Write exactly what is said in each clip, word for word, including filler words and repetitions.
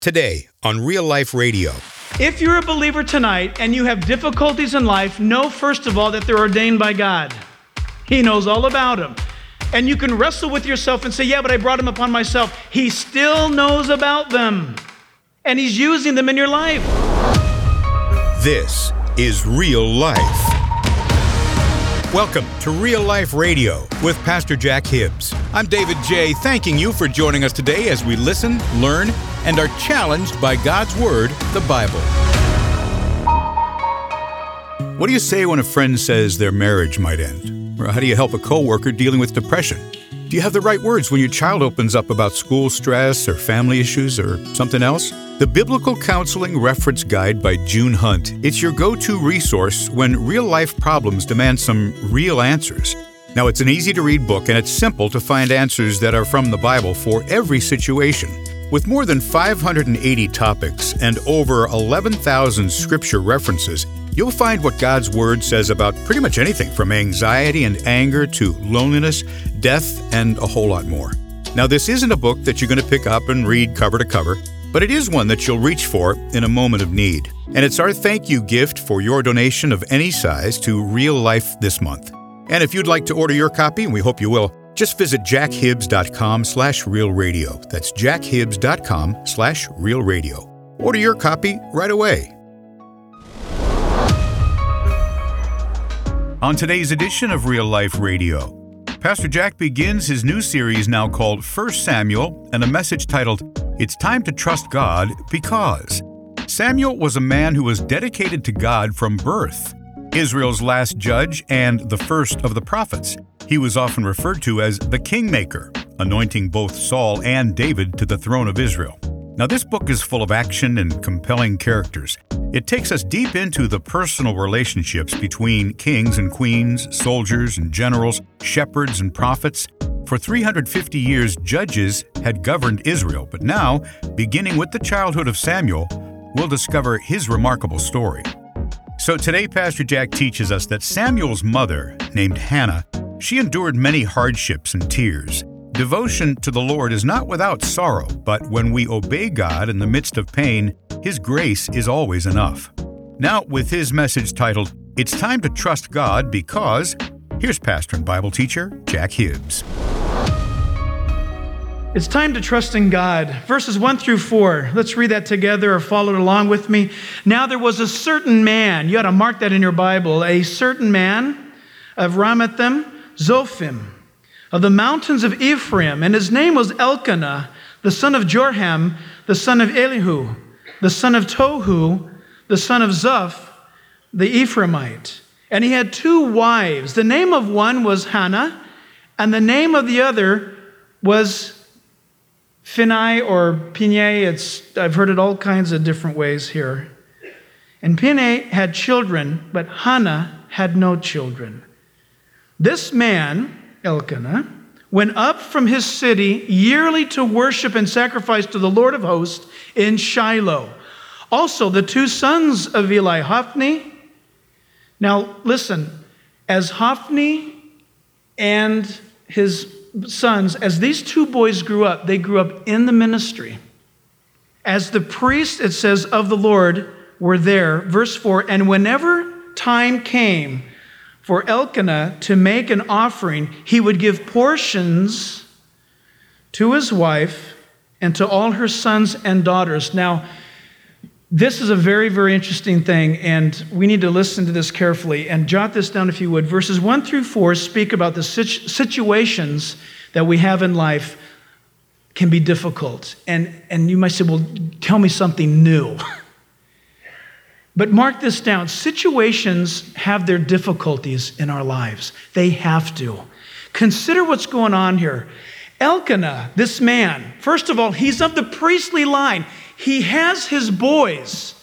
Today on Real Life Radio. If you're a believer tonight and you have difficulties in life, know first of all that they're ordained by God. He knows all about them. And you can wrestle with yourself and say, yeah, but I brought them upon myself. He still knows about them. And He's using them in your life. This is Real Life. Welcome to Real Life Radio with Pastor Jack Hibbs. I'm David J., thanking you for joining us today as we listen, learn, and are challenged by God's Word, the Bible. What do you say when a friend says their marriage might end? Or how do you help a coworker dealing with depression? Do you have the right words when your child opens up about school stress or family issues or something else? The Biblical Counseling Reference Guide by June Hunt. It's your go-to resource when real-life problems demand some real answers. Now, it's an easy-to-read book, and it's simple to find answers that are from the Bible for every situation. With more than five hundred eighty topics and over eleven thousand scripture references, you'll find what God's Word says about pretty much anything from anxiety and anger to loneliness, death, and a whole lot more. Now, this isn't a book that you're going to pick up and read cover to cover, but it is one that you'll reach for in a moment of need. And it's our thank you gift for your donation of any size to Real Life this month. And if you'd like to order your copy, and we hope you will, just visit jackhibbs.com slash real radio. That's jackhibbs.com slash real radio. Order your copy right away. On today's edition of Real Life Radio, Pastor Jack begins his new series now called First Samuel and a message titled, It's Time to Trust God Because. Samuel was a man who was dedicated to God from birth, Israel's last judge and the first of the prophets. He was often referred to as the Kingmaker, anointing both Saul and David to the throne of Israel. Now, this book is full of action and compelling characters. It takes us deep into the personal relationships between kings and queens, soldiers and generals, shepherds and prophets. For three hundred fifty years, judges had governed Israel, but now, beginning with the childhood of Samuel, we'll discover his remarkable story. So today, Pastor Jack teaches us that Samuel's mother, named Hannah, she endured many hardships and tears. Devotion to the Lord is not without sorrow, but when we obey God in the midst of pain, His grace is always enough. Now, with his message titled, It's Time to Trust God Because, here's pastor and Bible teacher, Jack Hibbs. It's time to trust in God. Verses one through four. Let's read that together or follow it along with me. Now there was a certain man, you ought to mark that in your Bible, a certain man of Ramathaim Zophim, of the mountains of Ephraim, and his name was Elkanah, the son of Jorham, the son of Elihu, the son of Tohu, the son of Zuph, the Ephraimite. And he had two wives. The name of one was Hannah, and the name of the other was Phinai or Pinei. It's I've heard it all kinds of different ways here. And Pinei had children, but Hannah had no children. This man, Elkanah, went up from his city yearly to worship and sacrifice to the Lord of hosts in Shiloh. Also, the two sons of Eli, Hophni. Now, listen, as Hophni and his sons, as these two boys grew up, they grew up in the ministry. As the priests, it says, of the Lord were there. Verse four, and whenever time came for Elkanah to make an offering, he would give portions to his wife and to all her sons and daughters. Now, this is a very, very interesting thing, and we need to listen to this carefully and jot this down if you would. Verses one through four speak about the situ- situations that we have in life can be difficult. And, and you might say, well, tell me something new. But mark this down. Situations have their difficulties in our lives. They have to. Consider what's going on here. Elkanah, this man, first of all, he's of the priestly line. He has his boys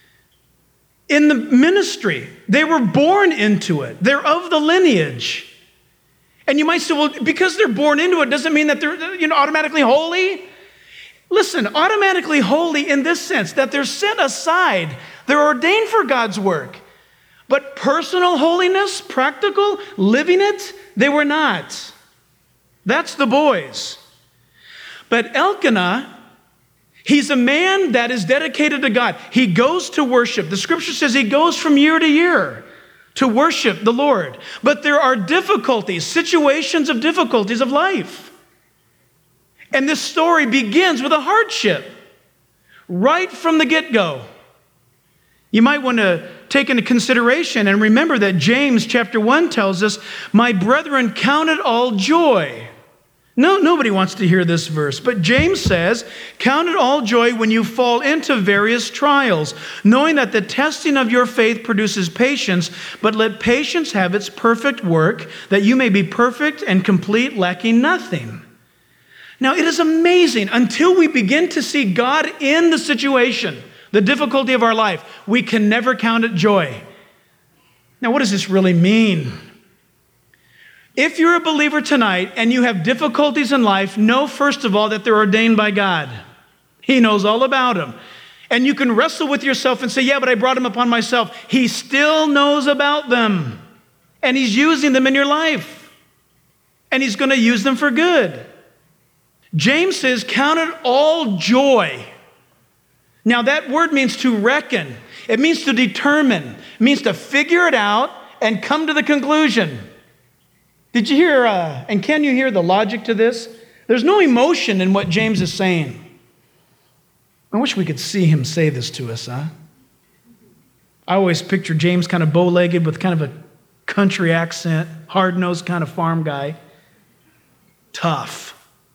in the ministry. They were born into it. They're of the lineage. And you might say, well, because they're born into it doesn't mean that they're, you know, automatically holy. Listen, automatically holy in this sense, that they're set aside. They're ordained for God's work. But personal holiness, practical, living it, they were not. That's the boys. But Elkanah, He's a man that is dedicated to God. He goes to worship. The scripture says he goes from year to year to worship the Lord. But there are difficulties, situations of difficulties of life. And this story begins with a hardship right from the get-go. You might want to take into consideration and remember that James chapter one tells us, "My brethren, count it all joy." No, nobody wants to hear this verse, but James says, "Count it all joy when you fall into various trials, knowing that the testing of your faith produces patience, but let patience have its perfect work, that you may be perfect and complete, lacking nothing." Now, it is amazing. Until we begin to see God in the situation, the difficulty of our life, we can never count it joy. Now, what does this really mean? If you're a believer tonight and you have difficulties in life, know first of all that they're ordained by God. He knows all about them. And you can wrestle with yourself and say, yeah, but I brought them upon myself. He still knows about them. And he's using them in your life. And he's going to use them for good. James says, count it all joy. Now that word means to reckon. It means to determine. It means to figure it out and come to the conclusion. Did you hear, uh, and can you hear the logic to this? There's no emotion in what James is saying. I wish we could see him say this to us, huh? I always picture James kind of bow-legged with kind of a country accent, hard-nosed kind of farm guy. Tough.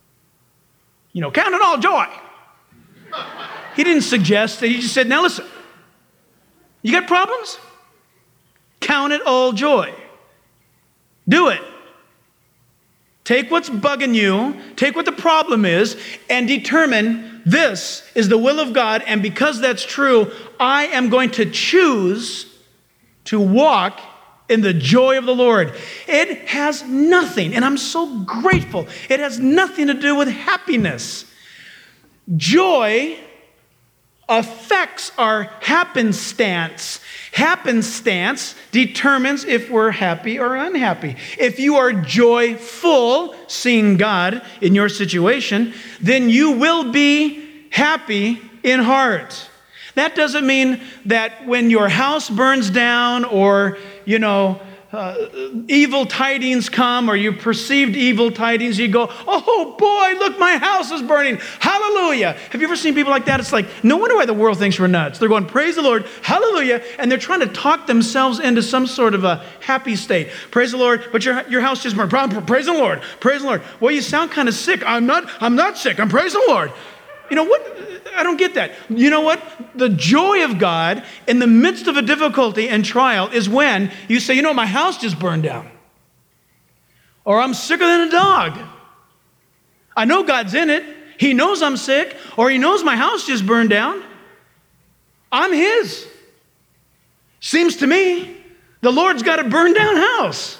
You know, count it all joy. He didn't suggest that. He just said, now listen, you got problems? Count it all joy. Do it. Take what's bugging you, take what the problem is, and determine this is the will of God, and because that's true, I am going to choose to walk in the joy of the Lord. It has nothing, and I'm so grateful, it has nothing to do with happiness. Joy affects our happenstance. Happenstance determines if we're happy or unhappy. If you are joyful, seeing God in your situation, then you will be happy in heart. That doesn't mean that when your house burns down or, you know, Uh, evil tidings come, or you perceived evil tidings, you go, oh boy, look, my house is burning. Hallelujah. Have you ever seen people like that? It's like, no wonder why the world thinks we're nuts. They're going, praise the Lord, hallelujah, and they're trying to talk themselves into some sort of a happy state. Praise the Lord, but your, your house just burned. Praise the Lord, praise the Lord. Well, you sound kind of sick. I'm not, I'm not sick. I'm praise the Lord. You know what? I don't get that. You know what? The joy of God in the midst of a difficulty and trial is when you say, you know, my house just burned down. Or I'm sicker than a dog. I know God's in it. He knows I'm sick. Or he knows my house just burned down. I'm his. Seems to me the Lord's got a burned down house.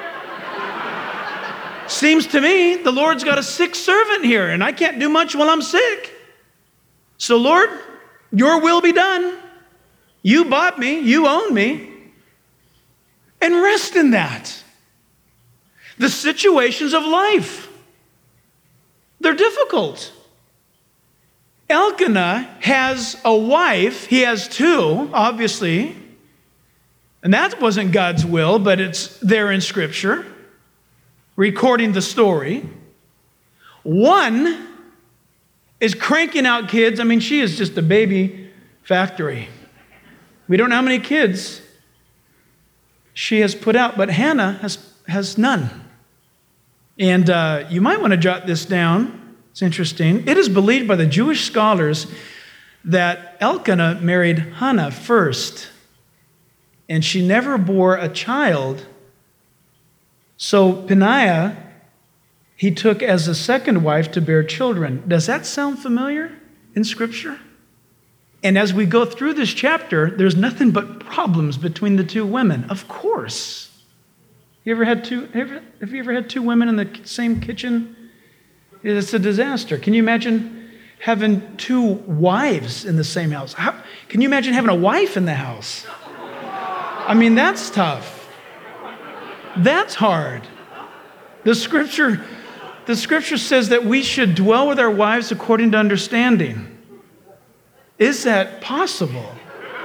Seems to me the Lord's got a sick servant here and I can't do much while I'm sick. So Lord, your will be done. You bought me, you own me. And rest in that. The situations of life, they're difficult. Elkanah has a wife, he has two, obviously. And that wasn't God's will, but it's there in Scripture, recording the story. One is cranking out kids. I mean, she is just a baby factory. We don't know how many kids she has put out, but Hannah has, has none. And uh, you might want to jot this down. It's interesting. It is believed by the Jewish scholars that Elkanah married Hannah first, and she never bore a child. So Peninnah he took as a second wife to bear children. Does that sound familiar in Scripture? And as we go through this chapter, there's nothing but problems between the two women. Of course. You ever had two, have you ever had two women in the same kitchen? It's a disaster. Can you imagine having two wives in the same house? How, can you imagine having a wife in the house? I mean, that's tough. That's hard. The scripture, the scripture says that we should dwell with our wives according to understanding. Is that possible?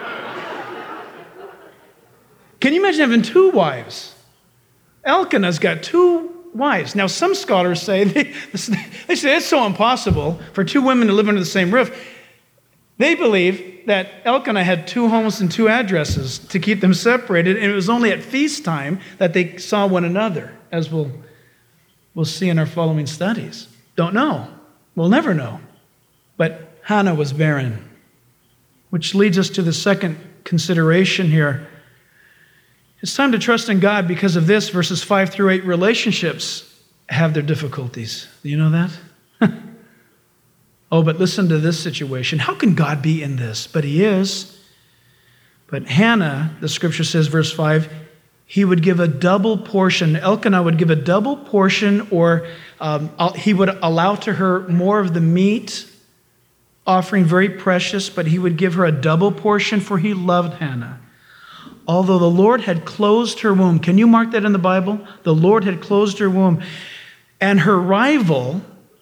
Can you imagine having two wives? Elkanah's got two wives. Now, some scholars say, they, they say it's so impossible for two women to live under the same roof. They believe that Elkanah had two homes and two addresses to keep them separated, and it was only at feast time that they saw one another, as we'll, we'll see in our following studies. Don't know. We'll never know. But Hannah was barren, which leads us to the second consideration here. It's time to trust in God because of this. Verses five through eight, relationships have their difficulties. Do you know that? Oh, but listen to this situation. How can God be in this? But he is. But Hannah, the scripture says, verse five, he would give a double portion. Elkanah would give a double portion, or um, he would allow to her more of the meat, offering very precious, but he would give her a double portion, for he loved Hannah. Although the Lord had closed her womb. Can you mark that in the Bible? The Lord had closed her womb. And her rival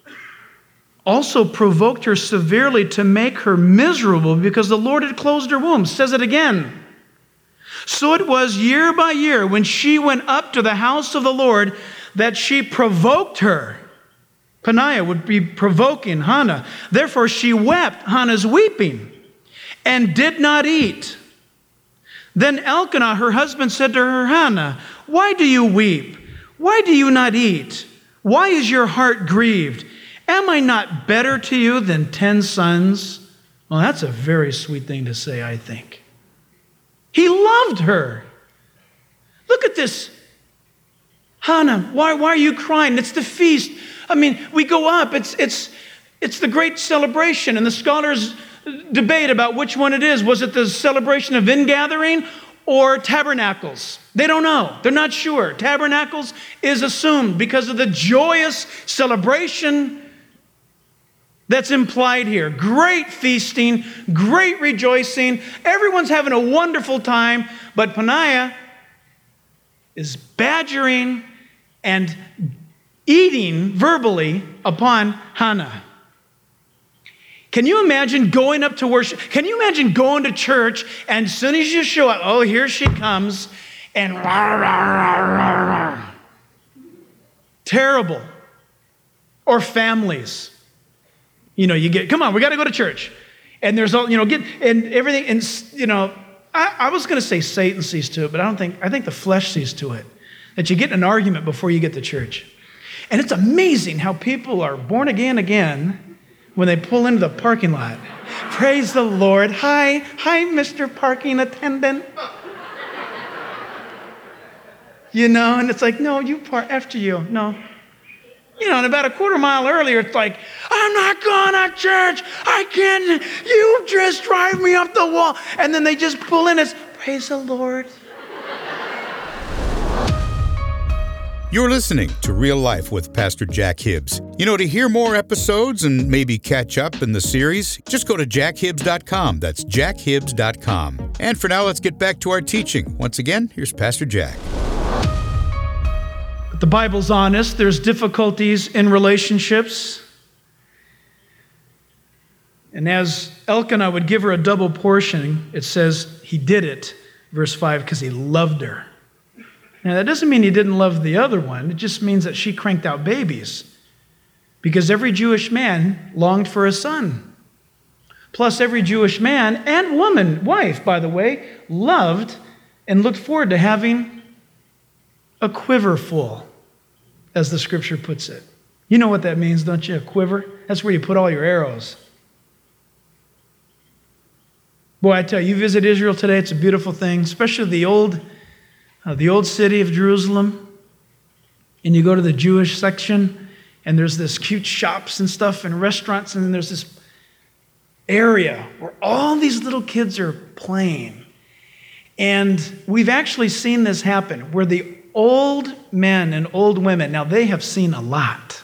also provoked her severely to make her miserable because the Lord had closed her womb. Says it again. So it was year by year when she went up to the house of the Lord that she provoked her. Peninnah would be provoking Hannah. Therefore she wept, Hannah's weeping, and did not eat. Then Elkanah, her husband, said to her, Hannah, why do you weep? Why do you not eat? Why is your heart grieved? Am I not better to you than ten sons? Well, that's a very sweet thing to say, I think. He loved her. Look at this. Hannah, why, why are you crying? It's the feast. I mean, we go up. It's, it's, it's the great celebration, and the scholars debate about which one it is. Was it the celebration of ingathering or tabernacles? They don't know. They're not sure. Tabernacles is assumed because of the joyous celebration that's implied here. Great feasting, great rejoicing. Everyone's having a wonderful time, but Peninnah is badgering and eating verbally upon Hannah. Can you imagine going up to worship? Can you imagine going to church and as soon as you show up, oh, here she comes, and rah, rah, rah, rah, rah. Terrible. Or families. You know, you get, come on, we got to go to church. And there's all, you know, get, and everything, and, you know, I, I was going to say Satan sees to it, but I don't think, I think the flesh sees to it. That you get in an argument before you get to church. And it's amazing how people are born again again when they pull into the parking lot. Praise the Lord. Hi, hi, Mister Parking Attendant. You know, and it's like, no, you park after you. No. You know, and about a quarter mile earlier, it's like, I'm not going to church. I can't. You just drive me up the wall. And then they just pull in. It's, praise the Lord. You're listening to Real Life with Pastor Jack Hibbs. You know, to hear more episodes and maybe catch up in the series, just go to jack hibbs dot com. That's jack hibbs dot com. And for now, let's get back to our teaching. Once again, here's Pastor Jack. But the Bible's honest. There's difficulties in relationships. And as Elkanah would give her a double portion, it says he did it, verse five, because he loved her. Now, that doesn't mean he didn't love the other one. It just means that she cranked out babies. Because every Jewish man longed for a son. Plus, every Jewish man and woman, wife, by the way, loved and looked forward to having a quiver full, as the scripture puts it. You know what that means, don't you? A quiver? That's where you put all your arrows. Boy, I tell you, you visit Israel today, it's a beautiful thing, especially the old Uh, the old city of Jerusalem, and you go to the Jewish section, and there's this cute shops and stuff and restaurants, and then there's this area where all these little kids are playing. And we've actually seen this happen, where the old men and old women, now they have seen a lot.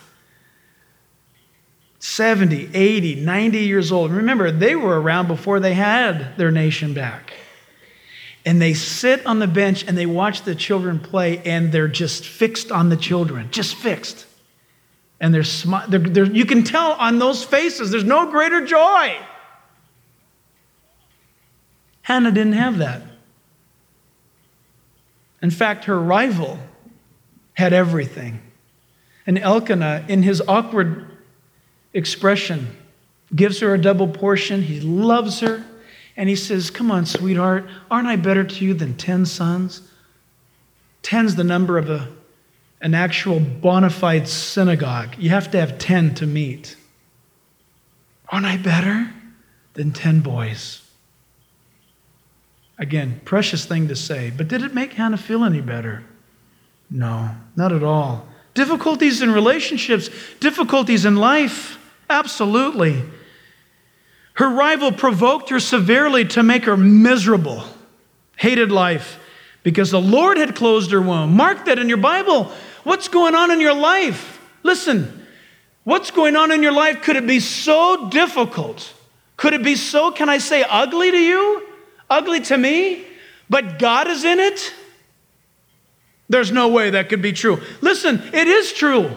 seventy, eighty, ninety years old. Remember, they were around before they had their nation back. And they sit on the bench and they watch the children play, and they're just fixed on the children, just fixed. And they're, smi- they're, they're you can tell on those faces, there's no greater joy. Hannah didn't have that. In fact, her rival had everything. And Elkanah, in his awkward expression, gives her a double portion. He loves her. And he says, come on, sweetheart, aren't I better to you than ten sons? Ten's the number of a, an actual bona fide synagogue. You have to have ten to meet. Aren't I better than ten boys? Again, precious thing to say, but did it make Hannah feel any better? No, not at all. Difficulties in relationships, difficulties in life, absolutely. Her rival provoked her severely to make her miserable, hated life, because the Lord had closed her womb. Mark that in your Bible. What's going on in your life? Listen, what's going on in your life? Could it be so difficult? Could it be so, can I say, ugly to you? Ugly to me? But God is in it? There's no way that could be true. Listen, it is true.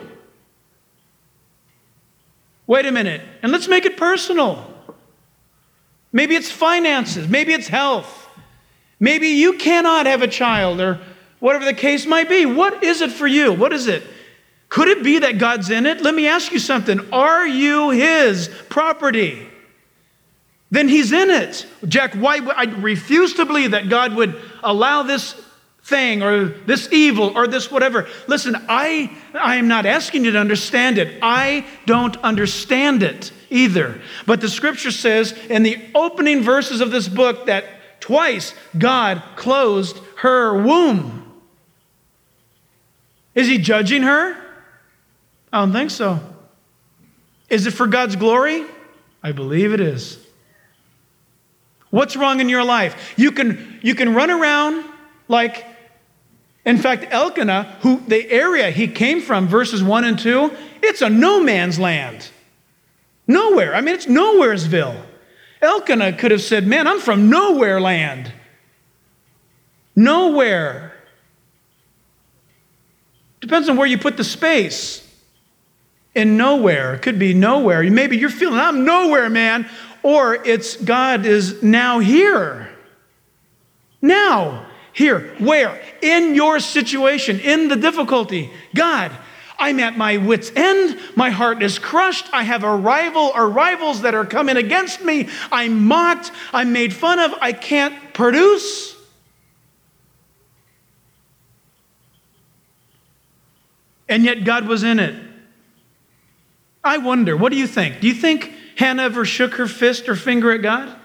Wait a minute, and let's make it personal. Maybe it's finances. Maybe it's health. Maybe you cannot have a child or whatever the case might be. What is it for you? What is it? Could it be that God's in it? Let me ask you something. Are you His property? Then He's in it. Jack, why? I refuse to believe that God would allow this thing or this evil or this whatever. Listen, I, I am not asking you to understand it. I don't understand it either. But the scripture says in the opening verses of this book that twice God closed her womb. Is He judging her? I don't think so. Is it for God's glory? I believe it is. What's wrong in your life? You can, you can run around like, in fact, Elkanah, who the area he came from, verses one and two, it's a no man's land. Nowhere. I mean, it's nowheresville. Elkanah could have said, man, I'm from nowhere land. Nowhere. Depends on where you put the space. In nowhere. It could be nowhere. Maybe you're feeling, I'm nowhere, man. Or it's God is now here. Now. Here. Where? In your situation. In the difficulty. God, I'm at my wit's end. My heart is crushed. I have a rival or rivals that are coming against me. I'm mocked. I'm made fun of. I can't produce. And yet God was in it. I wonder, what do you think? Do you think Hannah ever shook her fist or finger at God?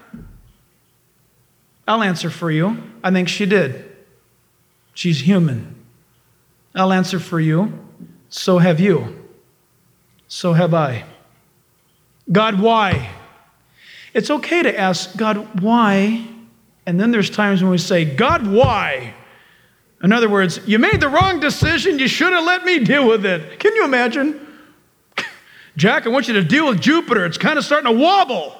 I'll answer for you. I think she did. She's human. I'll answer for you. So have you. So have I. God, why? It's okay to ask, God, why? And then there's times when we say, God, why? In other words, you made the wrong decision. You should have let me deal with it. Can you imagine? Jack, I want you to deal with Jupiter. It's kind of starting to wobble.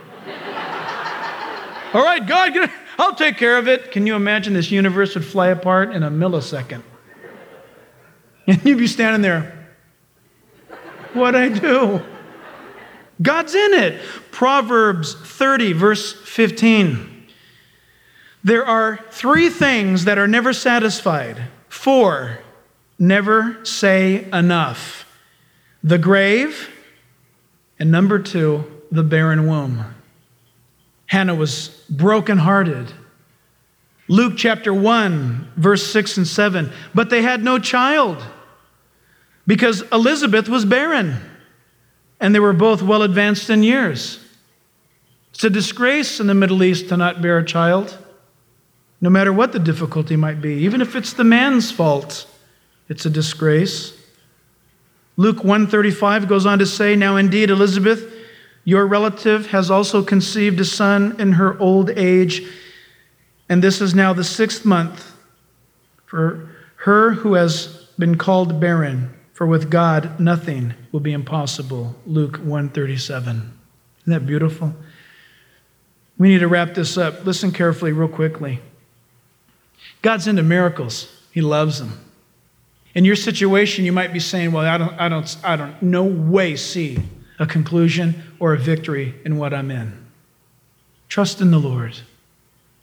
All right, God, get it. I'll take care of it. Can you imagine this universe would fly apart in a millisecond? And you'd be standing there. What'd I do? God's in it. Proverbs thirty, verse fifteen. There are three things that are never satisfied. Four, never say enough. The grave, and number two, the barren womb. Hannah was brokenhearted. Luke chapter one, verse six and seven. But they had no child because Elizabeth was barren, and they were both well advanced in years. It's a disgrace in the Middle East to not bear a child, no matter what the difficulty might be. Even if it's the man's fault, it's a disgrace. Luke one thirty-five goes on to say, now indeed Elizabeth, your relative, has also conceived a son in her old age, and this is now the sixth month for her who has been called barren, for with God nothing will be impossible. Luke one thirty-seven. Isn't that beautiful? We need to wrap this up. Listen carefully, real quickly. God's into miracles. He loves them. In your situation, you might be saying, well, I don't, I don't, I don't, no way see a conclusion or a victory in what I'm in. Trust in the Lord.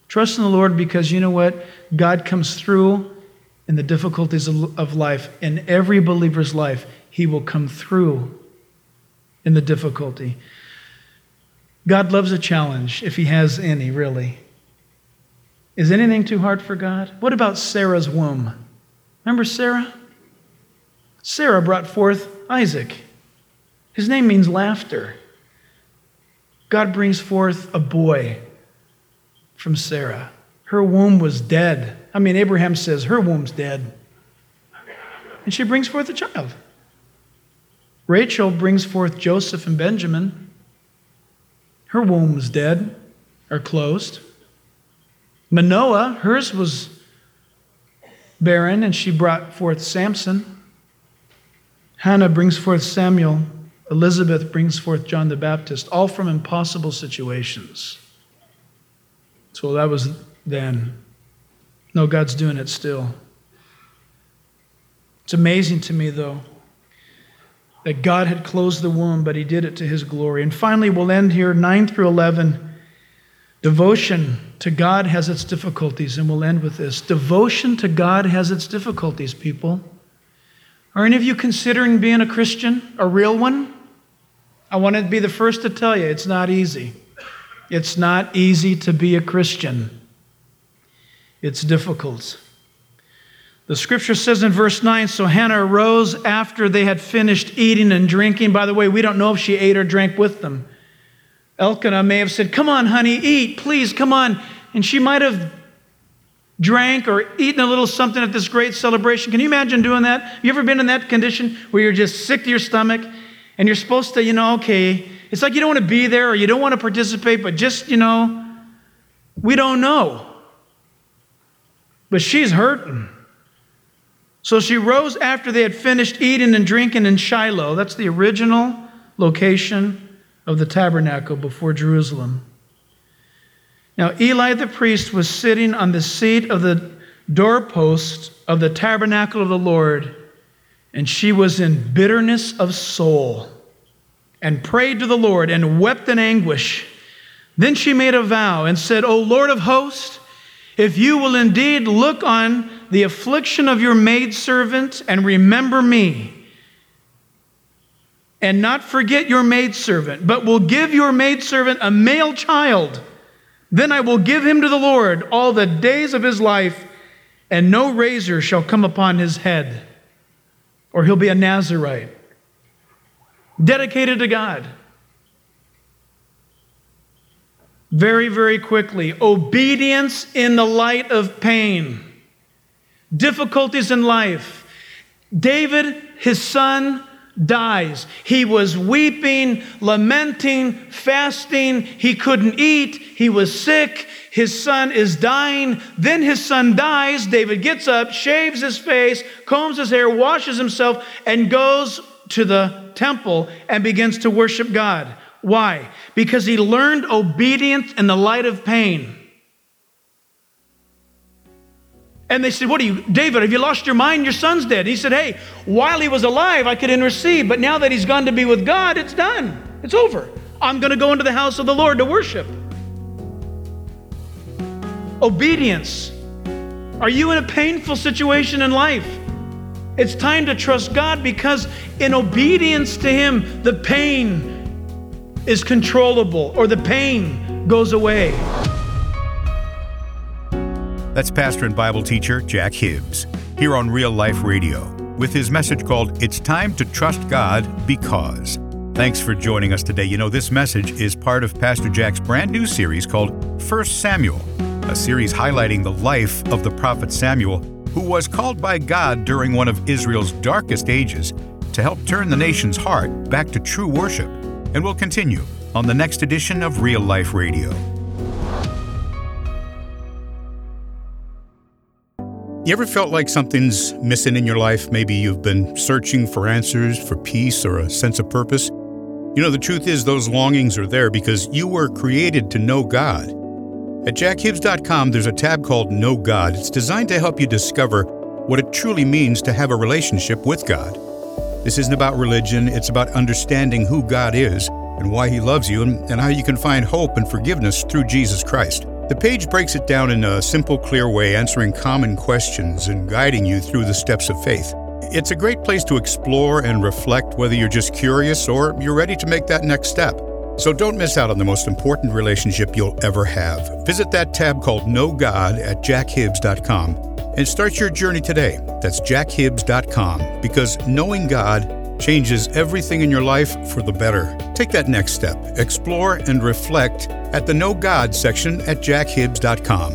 Trust in the Lord because you know what? God comes through in the difficulties of, of life. In every believer's life, he will come through in the difficulty. God loves a challenge, if he has any, really. Is anything too hard for God? What about Sarah's womb? Remember Sarah? Sarah brought forth Isaac. His name means laughter. God brings forth a boy from Sarah. Her womb was dead. I mean, Abraham says her womb's dead. And she brings forth a child. Rachel brings forth Joseph and Benjamin. Her womb was dead or closed. Manoah, hers was barren, and she brought forth Samson. Hannah brings forth Samuel. Elizabeth brings forth John the Baptist, all from impossible situations. So that was then. No, God's doing it still. It's amazing to me, though, that God had closed the womb, but he did it to his glory. And finally, we'll end here, nine through eleven. Devotion to God has its difficulties, and we'll end with this. Devotion to God has its difficulties, people. Are any of you considering being a Christian, a real one? I want to be the first to tell you, it's not easy. It's not easy to be a Christian. It's difficult. The scripture says in verse nine, so Hannah arose after they had finished eating and drinking. By the way, we don't know if she ate or drank with them. Elkanah may have said, come on, honey, eat, please, come on. And she might have drank or eaten a little something at this great celebration. Can you imagine doing that? Have you ever been in that condition where you're just sick to your stomach and you're supposed to, you know, okay, it's like you don't want to be there or you don't want to participate, but just, you know, we don't know. But she's hurting. So she rose after they had finished eating and drinking in Shiloh. That's the original location of the tabernacle before Jerusalem. Now, Eli the priest was sitting on the seat of the doorpost of the tabernacle of the Lord, and she was in bitterness of soul and prayed to the Lord and wept in anguish. Then she made a vow and said, O Lord of hosts, if you will indeed look on the affliction of your maidservant and remember me, and not forget your maidservant, but will give your maidservant a male child, then I will give him to the Lord all the days of his life, and no razor shall come upon his head, or he'll be a Nazirite, dedicated to God. Very, very quickly, obedience in the light of pain, difficulties in life. David, his son, dies. He was weeping, lamenting, fasting. He couldn't eat. He was sick. His son is dying. Then his son dies. David gets up, shaves his face, combs his hair, washes himself, and goes to the temple and begins to worship God. Why? Because he learned obedience in the light of pain. And they said, what are you, David, have you lost your mind? Your son's dead. He said, hey, while he was alive, I could intercede, but now that he's gone to be with God, it's done. It's over. I'm going to go into the house of the Lord to worship. Obedience. Are you in a painful situation in life? It's time to trust God because in obedience to him, the pain is controllable or the pain goes away. That's pastor and Bible teacher Jack Hibbs, here on Real Life Radio, with his message called, It's Time to Trust God Because. Thanks for joining us today. You know, this message is part of Pastor Jack's brand new series called First Samuel, a series highlighting the life of the prophet Samuel, who was called by God during one of Israel's darkest ages to help turn the nation's heart back to true worship. And we'll continue on the next edition of Real Life Radio. You ever felt like something's missing in your life? Maybe you've been searching for answers, for peace, or a sense of purpose. You know, the truth is those longings are there because you were created to know God. At jack hibbs dot com, there's a tab called Know God. It's designed to help you discover what it truly means to have a relationship with God. This isn't about religion. It's about understanding who God is and why he loves you and, and how you can find hope and forgiveness through Jesus Christ. The page breaks it down in a simple, clear way, answering common questions and guiding you through the steps of faith. It's a great place to explore and reflect, whether you're just curious or you're ready to make that next step. So don't miss out on the most important relationship you'll ever have. Visit that tab called Know God at jack hibbs dot com and start your journey today. That's jack hibbs dot com, because knowing God changes everything in your life for the better. Take that next step. Explore and reflect at the Know God section at jack hibbs dot com.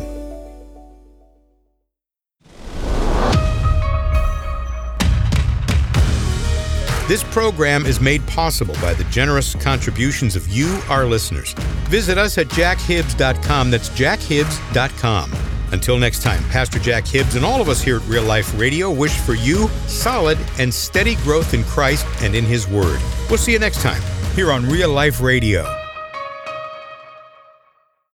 This program is made possible by the generous contributions of you, our listeners. Visit us at jack hibbs dot com. That's jack hibbs dot com. Until next time, Pastor Jack Hibbs and all of us here at Real Life Radio wish for you solid and steady growth in Christ and in His Word. We'll see you next time here on Real Life Radio.